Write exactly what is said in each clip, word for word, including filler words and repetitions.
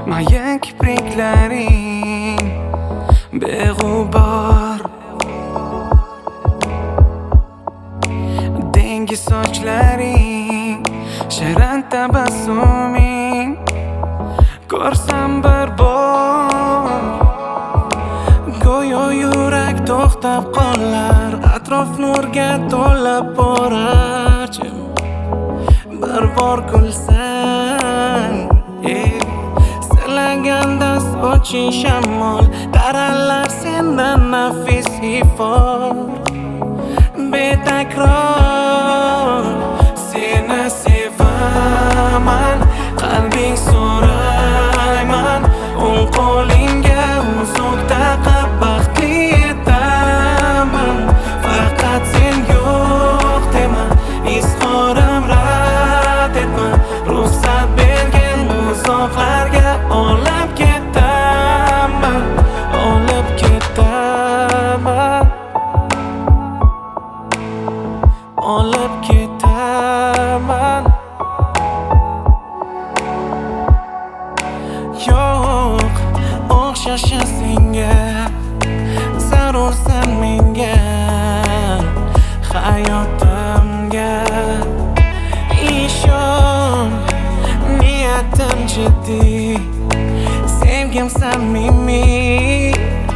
Mayin kipriklaring beg'ubor, dengiz sochlaring, shirin tabassuming ko'rsam bir bor. Go'yo yurak to'xtab qolar, atrof nurga to'lib borarchi. Bir bor kulsang, ey silaganda soching shamol, taralar sendan nafis ifor. Betakror seni sevaman, qalbing so'rayman, o'ng qo'lingga uzuk taqib baxtli etaman. Faqat sen yo'q dema, izhorim rad etma, ruxsat bergin uzoqlarga olib ketaman, olib ketaman, olib ketaman. Yo'q, o'xshashi senga, zarursan menga, hayotimga. Ishon, niyatim jiddiy, sevgim samimiy,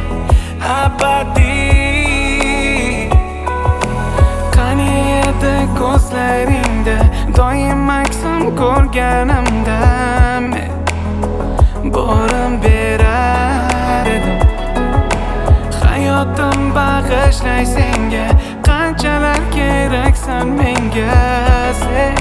abadiy. Qani edi ko'zlaringda doim aksam ko'rganimda, men borim berar edim. Hayotim bag'ishlay senga, qanchalar keraksan menga. Sen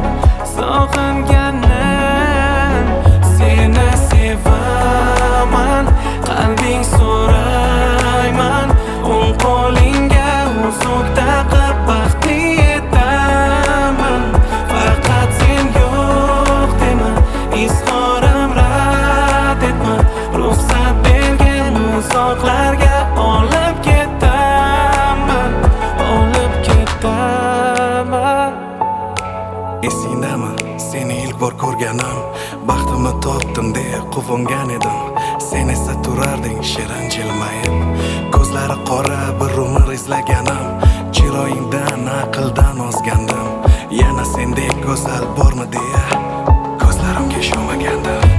sog'inganim, seni sevaman, qalbing so'rayman, o'ng qo'lingga uzuk taqib baxtli etaman. Faqat sen yo'q dema, izhorim rad etma, ruxsat bergin uzoqlarga olib ketaman, olib ketaman. Esingdami seni ilk bor ko'rganim, baxtimni topdim deya quvongan edim. Sen esa turarding shirin jilmayib, ko'zlari qora bir umr izlaganim. Chiroyingdan aqldan ozgandim, yana sendek go'zal bormi deya ko'zlarimga ishonmagandim.